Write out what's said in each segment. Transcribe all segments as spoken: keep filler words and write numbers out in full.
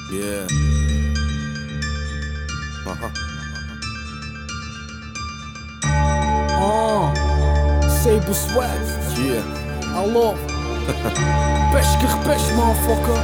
Yeah. Aha. Aa, say bu swag. Yeah. I love. beş kırk beş motherfucker.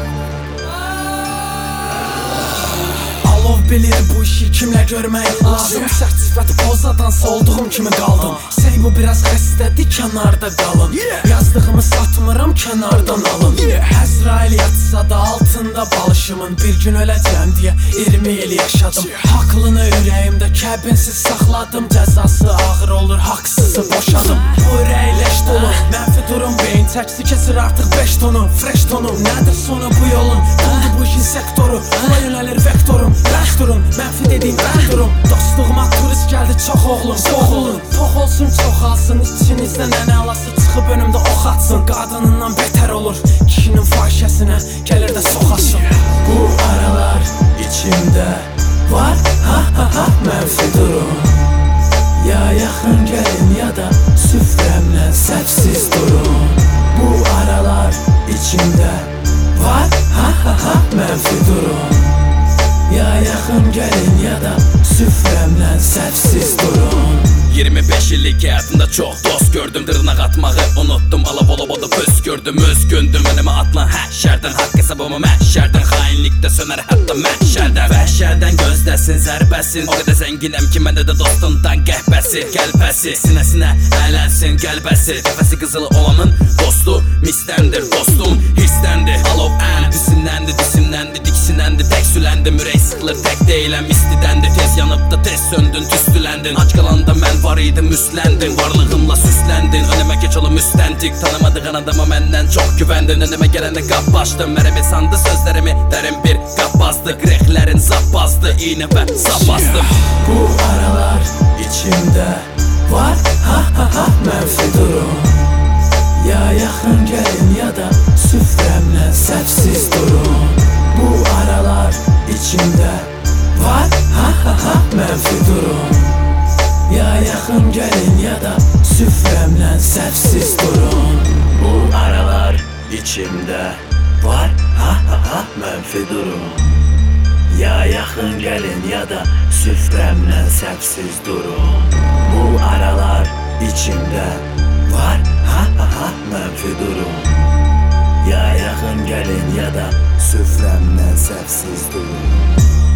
Alov bilir bu işi kimlə görmək lazım. Sərt sifəti pozadansa olduğum kimi qaldım. Say bu biraz xəstədir, kənarda qalın. Yazdığımı satmıram, kənardan alın. Əzrail yatsa da altında balışımın. Bir gün öləcəm deyə iyirmi il yaşadım. Haqlını ürəyimdə kəbinsiz saxladım. Cəzası ağır olur, haqsızı boşadım. Bu ürəkləş dolu, mənfi durum. Beyin çəkisi keçir artıq beş tonu. Fresh tonu, nədir sonu bu yolun? Oldu bu işin sektoru, ona yönəlir vektorum. Rəş durun, mənfi dediyim rəş durum. Dostluğuma turist gəldi, çox oğlum, soğ olun. Pox olsun, çox alsın, içinizdə nənə alası çıxıb önümdə ox atsın. Qadınından betər olur, kişinin fahişəsinə gəlir də soxasın. Bu aralar içimdə var, ha ha ha, mənfi durum. Ya yaxın gəlin ya da süfrəmlə səhvsiz durun. Bu aralar içimdə var, ha ha ha, mənfi durum. Ya yaxın gəlin ya da süfrəmlə səhvsiz durun. iyirmi beş illik həyatımda çox dost gördüm. Dırnaq atmağı unuttum, alab olab olub öz gördüm. Öz gündüm önümə atlan həhşərdən. Haqq hesabımı məhşərdən, xainlikdə sönər hətta məhşərdən. Vəhşərdən gözləsin zərbəsin. O qədər zənginəm ki məndə də dostundan qəhbəsi. Qəlbəsi, sinəsinə ələnsin qəlbəsi. Qəfəsi qızılı olanın dostu misdəndir. Dostum hirsdəndir, alov ən disimləndi, disimləndi, diksinəndi. Tək süləndim, ürək sıxılır, tək deyiləm istidəndir. Tez yanıb da tez söndün, tüstüləndin. Ac qalanda mən var idim, üsləndin. Varlığımla süsləndin, önümə geç olum üstəndik. Tanımadığın adama məndən çox güvəndin. Önümə gələndə qap açdım, mərəmi sandı sözlərimi. Dərin bir qap bazdı, qrexlərin zap bazdı. İynə və sap bastım. Bu aralar içimdə var, ha ha ha, mənfi durum. Ya yaxın gəlin ya da süfrəmlə səhvsiz durun. Bu aralar içimdə var, ha ha ha, mənfi durum. Ya yaxın gəlin ya da süfrəmlə səhvsiz durun. Bu aralar içimdə var, ha ha ha, mənfi durum. Ya yaxın gəlin ya da süfrəmlə səhvsiz durun. Bu aralar içimdə var, ha ha ha, mənfi durum. Ya yaxın gəlin ya da süfrəmlə səhvsiz durun.